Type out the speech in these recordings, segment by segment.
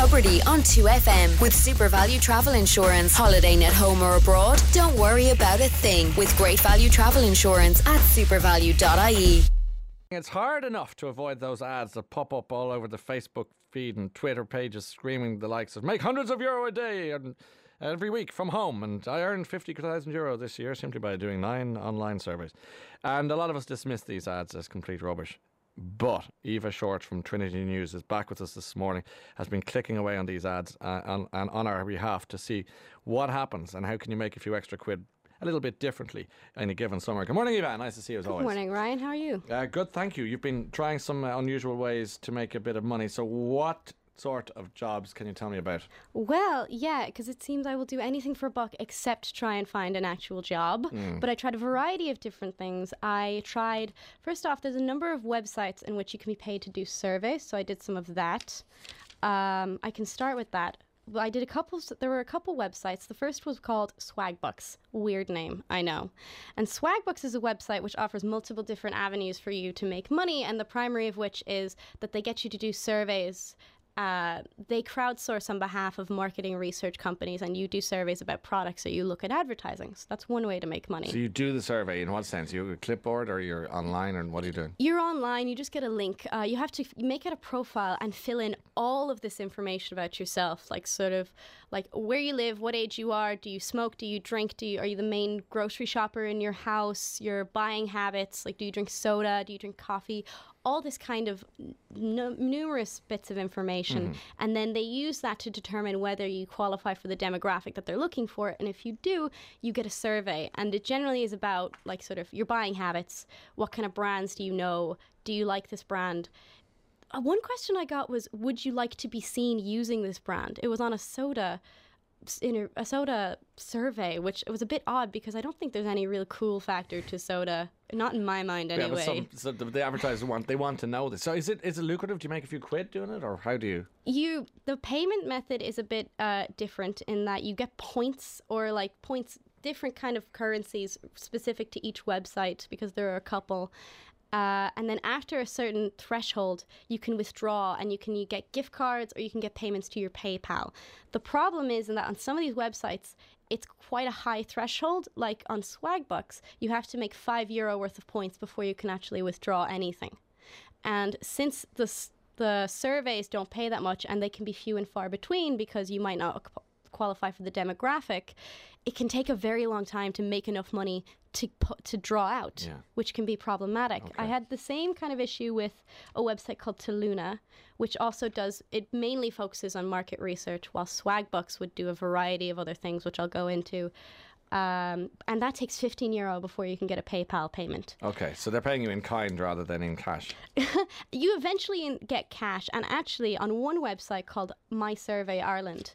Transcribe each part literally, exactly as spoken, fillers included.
Tubridy on two F M with Super Value Travel Insurance. Holidaying at home or abroad? Don't worry about a thing with Great Value Travel Insurance at supervalue dot I E. It's hard enough to avoid those ads that pop up all over the Facebook feed and Twitter pages screaming the likes of make hundreds of euro a day and every week from home, and I earned fifty thousand euro this year simply by doing nine online surveys. And a lot of us dismiss these ads as complete rubbish. But Eva Short from Trinity News is back with us this morning, has been clicking away on these ads uh, on, on, on our behalf to see what happens and how can you make a few extra quid a little bit differently in a given summer. Good morning, Eva. Nice to see you as Good always. Good morning, Ryan. How are you? Uh, good, thank you. You've been trying some uh, unusual ways to make a bit of money. So what sort of jobs can you tell me about? Well, yeah, because it seems I will do anything for a buck except try and find an actual job. Mm. But I tried a variety of different things. I tried, first off, there's a number of websites in which you can be paid to do surveys. So I did some of that. Um, I can start with that. I did a couple, there were a couple websites. The first was called Swagbucks. Weird name, I know. And Swagbucks is a website which offers multiple different avenues for you to make money, and the primary of which is that they get you to do surveys. Uh, they crowdsource on behalf of marketing research companies, and you do surveys about products, or you look at advertising. So that's one way to make money. So you do the survey in what sense? You have a clipboard, or you're online, or what are you doing? You're online. You just get a link. Uh, you have to f- make it a profile and fill in all of this information about yourself, like sort of like where you live, what age you are, do you smoke, do you drink, do you, are you the main grocery shopper in your house, your buying habits, like do you drink soda, do you drink coffee? All this kind of n- numerous bits of information. Mm-hmm. And then they use that to determine whether you qualify for the demographic that they're looking for. And if you do, you get a survey. And it generally is about like sort of your buying habits. What kind of brands do you know? Do you like this brand? Uh, one question I got was, would you like to be seen using this brand? It was on a soda in a, a soda survey, which it was a bit odd because I don't think there's any real cool factor to soda. Not in my mind, anyway. Yeah, but some, so the advertisers want they want to know this. So is it is it lucrative? Do you make a few quid doing it, or how do you? You the payment method is a bit uh, different in that you get points or like points, different kind of currencies specific to each website because there are a couple. Uh, and then after a certain threshold, you can withdraw and you can you get gift cards or you can get payments to your PayPal. The problem is in that on some of these websites, it's quite a high threshold. Like on Swagbucks, you have to make five euro worth of points before you can actually withdraw anything. And since the, the surveys don't pay that much and they can be few and far between because you might not qualify for the demographic, it can take a very long time to make enough money to put, to draw out, yeah. which can be problematic. Okay. I had the same kind of issue with a website called Taluna, which also does, it mainly focuses on market research, while Swagbucks would do a variety of other things, which I'll go into. Um, and that takes fifteen euro before you can get a PayPal payment. Okay, so they're paying you in kind rather than in cash. You eventually in, get cash. And actually, on one website called My Survey Ireland,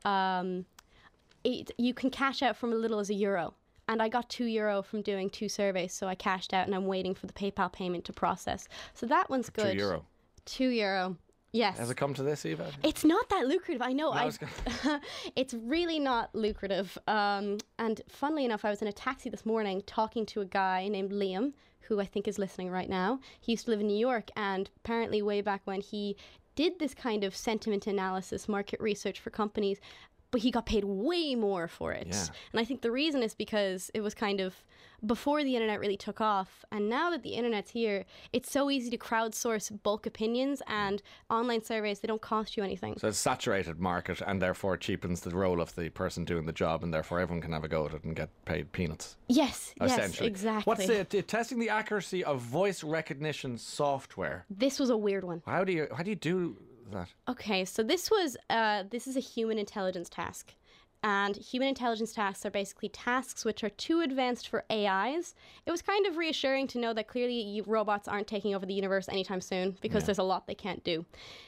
um, it, you can cash out from as little as a euro. And I got two euro from doing two surveys, so I cashed out and I'm waiting for the PayPal payment to process. So that one's good. Two euro? Two euro. Yes. Has it come to this, Eva? It's not that lucrative. I know. No, I, gonna... It's really not lucrative. Um, and funnily enough, I was in a taxi this morning talking to a guy named Liam, who I think is listening right now. He used to live in New York, and apparently way back when he did this kind of sentiment analysis, market research for companies, but he got paid way more for it. Yeah. And I think the reason is because it was kind of before the internet really took off. And now that the internet's here, it's so easy to crowdsource bulk opinions, and online surveys, they don't cost you anything. So it's a saturated market, and therefore cheapens the role of the person doing the job, and therefore everyone can have a go at it and get paid peanuts. Yes, yes, exactly. What's the, t- testing the accuracy of voice recognition software? This was a weird one. How do you how do you do that? Okay, so this was uh, this is a human intelligence task. And human intelligence tasks are basically tasks which are too advanced for A Is. It was kind of reassuring to know that clearly you, robots aren't taking over the universe anytime soon, because yeah. there's a lot they can't do.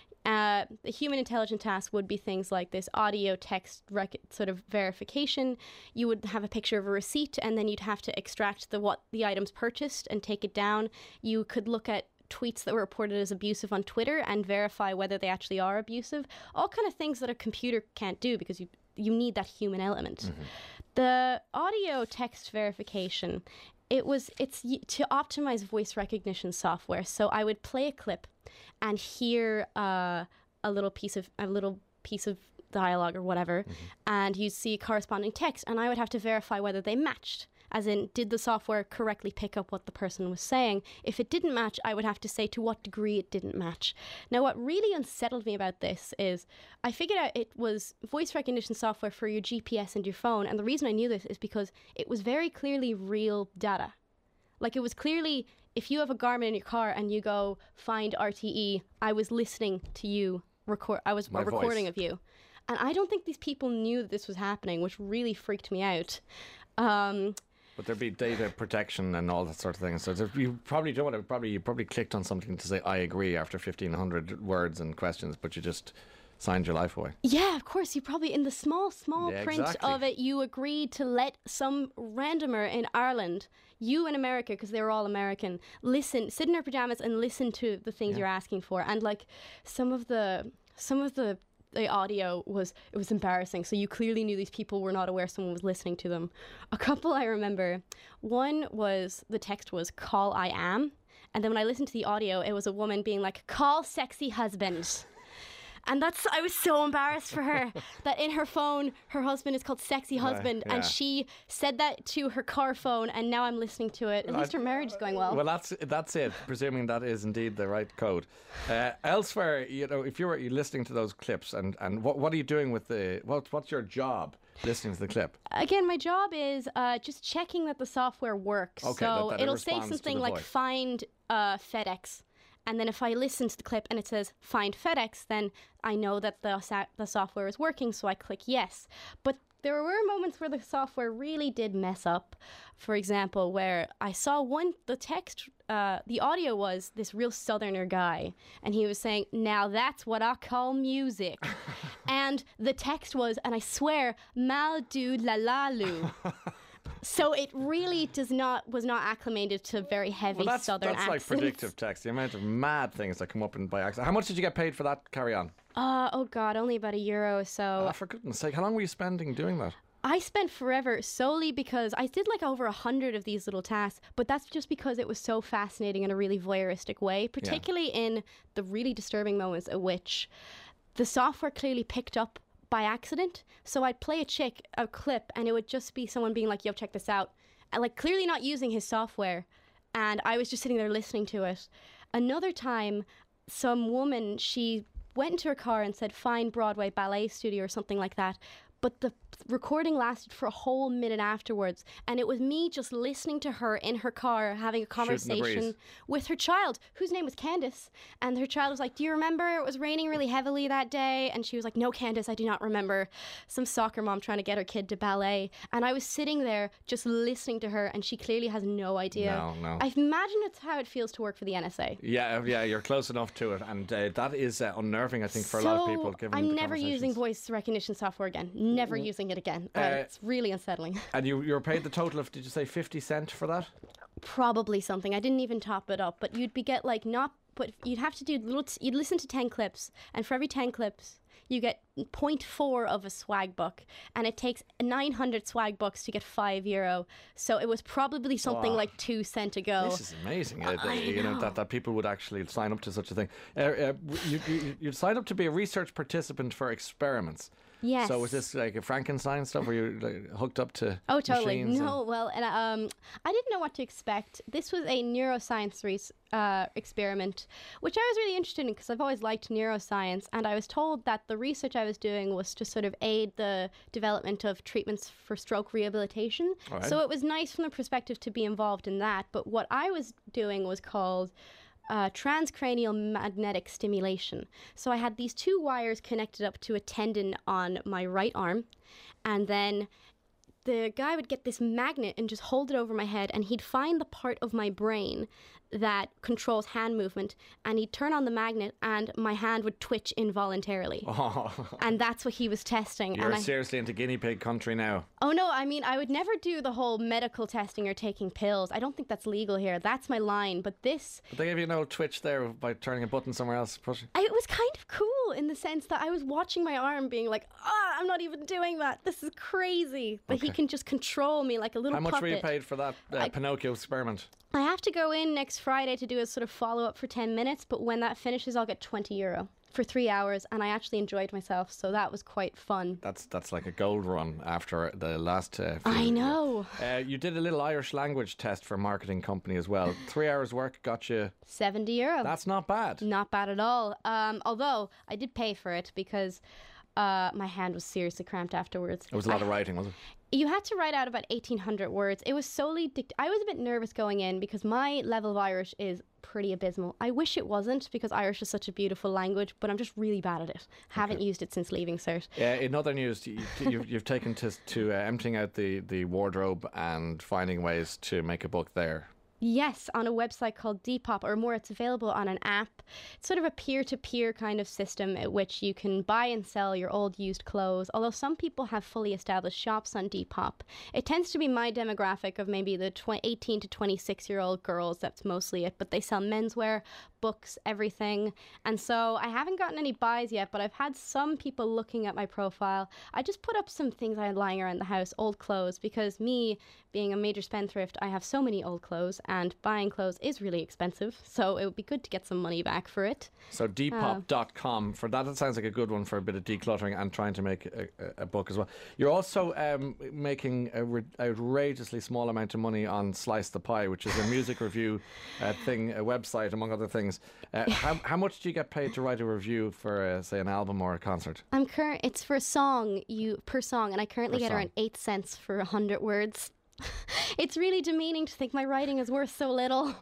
Uh, the human intelligence task would be things like this audio text rec- sort of verification. You would have a picture of a receipt, and then you'd have to extract the what the items purchased and take it down. You could look at tweets that were reported as abusive on Twitter and verify whether they actually are abusive. All kind of things that a computer can't do because you you need that human element. Mm-hmm. The audio text verification, it was it's to optimize voice recognition software. So I would play a clip and hear uh, a little piece of a little piece of dialogue or whatever, mm-hmm. and you'd see corresponding text, and I would have to verify whether they matched. As in, did the software correctly pick up what the person was saying? If it didn't match, I would have to say to what degree it didn't match. Now, what really unsettled me about this is I figured out it was voice recognition software for your G P S and your phone. And the reason I knew this is because it was very clearly real data. Like, it was clearly, if you have a Garmin in your car and you go find R T E, I was listening to you record. I was My a recording voice. of you. And I don't think these people knew that this was happening, which really freaked me out. Um... But there'd be data protection and all that sort of thing. So there- you probably don't want to, probably, you probably clicked on something to say, I agree after fifteen hundred words and questions, but you just signed your life away. Yeah, of course. You probably, in the small, small Yeah, print exactly. of it, you agreed to let some randomer in Ireland, you in America, because they were all American, listen, sit in their pajamas and listen to the things Yeah. you're asking for. And like some of the, some of the, the audio was, it was embarrassing. So you clearly knew these people were not aware someone was listening to them. A couple I remember, one was, the text was, call I am. And then when I listened to the audio, it was a woman being like, call sexy husband. And that's, I was so embarrassed for her that in her phone, her husband is called Sexy Husband. yeah. And she said that to her car phone. And now I'm listening to it. At least her marriage is going well. Well, that's that's it. Presuming that is indeed the right code. Uh, elsewhere, you know, if you were you're listening to those clips, and, and what what are you doing with the what what's your job listening to the clip? Again, my job is uh, just checking that the software works. Okay, so that- that it it'll say responds to something the like voice. find uh, FedEx. And then if I listen to the clip and it says find FedEx, then I know that the sa- the software is working, so I click yes. But there were moments where the software really did mess up. For example, where I saw one, the text, uh, the audio was this real southerner guy, and he was saying, now that's what I call music. And the text was, and I swear, mal du la la lu. So it really does not was not acclimated to very heavy Well, that's southern that's like accents. predictive text. The amount of mad things that come up in by accident. How much did you get paid for that? Carry on. Uh, oh God, only about a euro or so. Ah, for goodness sake, how long were you spending doing that? I spent forever solely because I did like over a hundred of these little tasks, but that's just because it was so fascinating in a really voyeuristic way, particularly in the really disturbing moments at which the software clearly picked up by accident. So I'd play a chick, a clip, and it would just be someone being like, yo, check this out. And like clearly not using his software. And I was just sitting there listening to it. Another time, some woman, she went into her car and said, find Broadway Ballet Studio or something like that. But the recording lasted for a whole minute afterwards. And it was me just listening to her in her car having a Shooting the breeze. conversation with her child, whose name was Candace. And her child was like, do you remember it was raining really heavily that day? And she was like, no, Candace, I do not remember. Some soccer mom trying to get her kid to ballet. And I was sitting there just listening to her, and she clearly has no idea. No, no. I imagine it's how it feels to work for the N S A. Yeah, yeah, you're close enough to it, and uh, that is uh, unnerving, I think, for a lot of So, people. Given I'm the never using conversations. voice recognition software again. Never using it again. Uh, Uh, it's really unsettling. And you you were paid the total of, did you say fifty cent for that? Probably something. I didn't even top it up, but you'd be get like not. But you'd have to do little. T- you'd listen to ten clips, and for every ten clips, you get zero point four of a swag buck, and it takes nine hundred swag bucks to get five euro. So it was probably something Wow. like two cent a go. This is amazing. Uh, I you know, know. that, that people would actually sign up to such a thing. Uh, uh, you, you, you'd sign up to be a research participant for experiments. Yes. So was this like a Frankenstein stuff where you like, hooked up to Oh, totally. machines? No, well, and um, I didn't know what to expect. This was a neuroscience re- uh, experiment, which I was really interested in because I've always liked neuroscience. And I was told that the research I was doing was to sort of aid the development of treatments for stroke rehabilitation. All right. So it was nice from the perspective to be involved in that. But what I was doing was called Uh, transcranial magnetic stimulation. So I had these two wires connected up to a tendon on my right arm, and then the guy would get this magnet and just hold it over my head, and he'd find the part of my brain that controls hand movement, and he'd turn on the magnet, and my hand would twitch involuntarily. Oh, And that's what he was testing. you're and I, seriously into guinea pig country now. Oh no, I mean, I would never do the whole medical testing or taking pills. I don't think that's legal here. That's my line. But this, But they gave you an old twitch there by turning a button somewhere else. Push. I, it was kind of cool in the sense that I was watching my arm being like, ah, I'm not even doing that. This is crazy. But he Okay. can just control me like a little How much puppet. were you paid for that uh, I- Pinocchio experiment? I have to go in next Friday to do a sort of follow-up for ten minutes, but when that finishes, I'll get twenty euro. for three hours, and I actually enjoyed myself, so that was quite fun. That's that's like a gold run after the last. Uh, few, I know. Uh, you did a little Irish language test for a marketing company as well. Three hours work got you seventy euro. That's not bad. Not bad at all. Um, although I did pay for it because uh, my hand was seriously cramped afterwards. It was a lot I, of writing, was it? You had to write out about eighteen hundred words. It was solely... Dict- I was a bit nervous going in because my level of Irish is pretty abysmal. I wish it wasn't because Irish is such a beautiful language, but I'm just really bad at it. Haven't Okay. used it since leaving cert. Yeah. In other news, you, you've, you've taken to to uh, emptying out the, the wardrobe and finding ways to make a book there. Yes, on a website called Depop, or more, it's available on an app. It's sort of a peer-to-peer kind of system at which you can buy and sell your old used clothes, although some people have fully established shops on Depop. It tends to be my demographic of maybe the eighteen to twenty-six-year-old girls, that's mostly it, but they sell menswear, books, everything. And so I haven't gotten any buys yet, but I've had some people looking at my profile. I just put up some things I had lying around the house, old clothes, because me, being a major spendthrift, I have so many old clothes, and buying clothes is really expensive, so it would be good to get some money back for it. So depop dot com, for that, it sounds like a good one for a bit of decluttering and trying to make a, a, a book as well. You're also um, making a re- outrageously small amount of money on Slice the Pie, which is a music review uh, thing, a website, among other things. Uh, how, how much do you get paid to write a review for, uh, say, an album or a concert? I'm current. It's for a song, you per song, and I currently Per get song. around eight cents for a hundred words. It's really demeaning to think my writing is worth so little.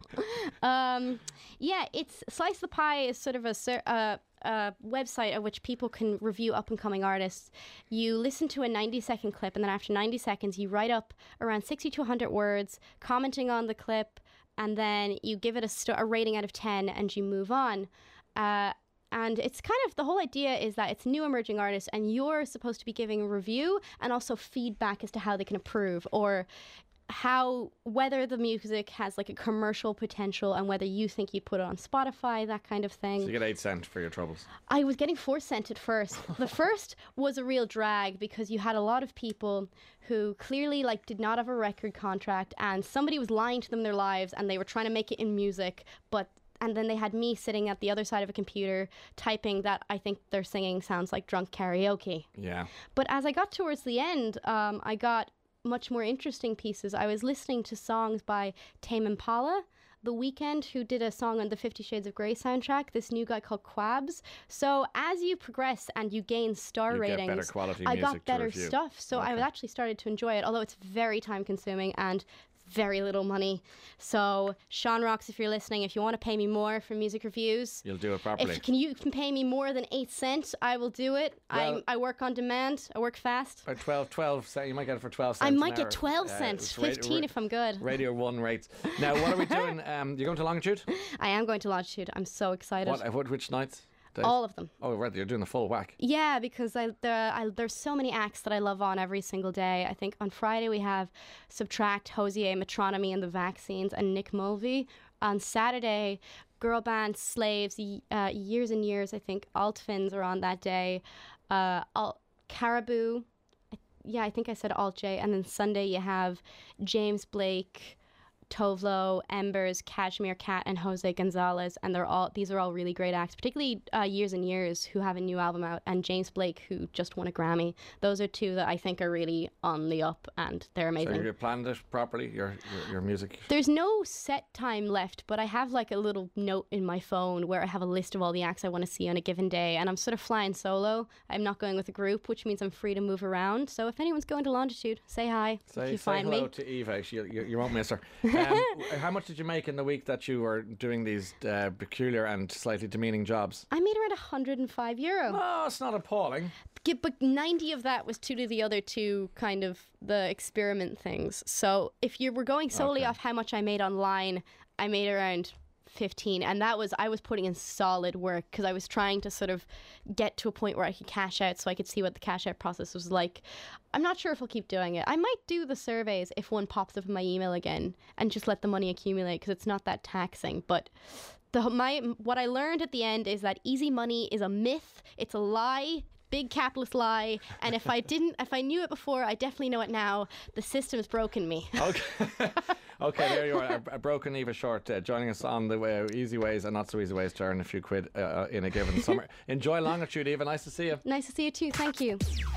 um, yeah, it's Slice the Pie is sort of a ser- uh, uh, website at which people can review up-and-coming artists. You listen to a ninety-second clip, and then after ninety seconds, you write up around sixty to one hundred words, commenting on the clip, and then you give it a, st- a rating out of ten, and you move on. Uh, And it's kind of, the whole idea is that it's new emerging artists and you're supposed to be giving a review and also feedback as to how they can improve, or how, whether the music has like a commercial potential and whether you think you'd put it on Spotify, that kind of thing. So you get eight cent for your troubles. I was getting four cent at first. The first was a real drag because you had a lot of people who clearly like did not have a record contract, and somebody was lying to them their lives and they were trying to make it in music, but and then they had me sitting at the other side of a computer typing that I think their singing sounds like drunk karaoke. Yeah. But as I got towards the end, um, I got much more interesting pieces. I was listening to songs by Tame Impala, The Weeknd, who did a song on the Fifty Shades of Grey soundtrack, this new guy called Quabs. So as you progress and you gain star You get ratings, better quality I music got to better review. stuff. So I Okay. actually started to enjoy it, although it's very time consuming and very little money. So Sean Rocks, if you're listening, if you want to pay me more for music reviews, You'll do it properly. if can you can pay me more than eight cents, I will do it. Well- I I work on demand. I work fast. Or twelve, twelve cents. You might get it for twelve cents. I an might hour. get twelve Uh, cents, it's ra- fifteen ra- if I'm good. Radio One rates. Now, what are we doing? Um, you're going to Longitude? I am going to Longitude. I'm so excited. What, what? Which nights? Days? All of them. Oh, right. You're doing the full whack. Yeah, because I, there, I there's so many acts that I love on every single day. I think on Friday we have Subtract, Hosier, Metronomy and the Vaccines, and Nick Mulvey. On Saturday, girl band Slaves, y- uh, Years and Years, I think. Altfins are on that day. Uh, Alt- Caribou. I- Yeah, I think I said Alt J. And then Sunday you have James Blake, Tovlo, Embers, Cashmere Cat, and Jose Gonzalez, and they're all these are all really great acts, particularly uh, Years and Years, who have a new album out, and James Blake, who just won a Grammy. Those are two that I think are really on the up, and they're So amazing. you planned it properly, your, your your music? There's no set time left, but I have like a little note in my phone where I have a list of all the acts I want to see on a given day, and I'm sort of flying solo. I'm not going with a group, which means I'm free to move around. So if anyone's going to Longitude, say hi. Say, if you say find hello me. to Eva. She, you, you won't miss her. Um, how much did you make in the week that you were doing these uh, peculiar and slightly demeaning jobs? I made around one hundred five euro. Oh, it's not appalling. Yeah, but ninety of that was due to the other two kind of the experiment things. So if you were going solely Okay. off how much I made online, I made around fifteen, and that was I was putting in solid work because I was trying to sort of get to a point where I could cash out so I could see what the cash out process was like. I'm not sure if I'll keep doing it. I might do the surveys if one pops up in my email again and just let the money accumulate because it's not that taxing, but the my what I learned at the end is that easy money is a myth. It's a lie. Big capitalist lie. And if I didn't, if I knew it before, I definitely know it now. The system's broken me. Okay. Okay, there you are. A, a broken Eva Short uh, joining us on the way, easy ways and not so easy ways to earn a few quid uh, in a given summer. Enjoy Longitude, Eva. Nice to see you. Nice to see you too. Thank you.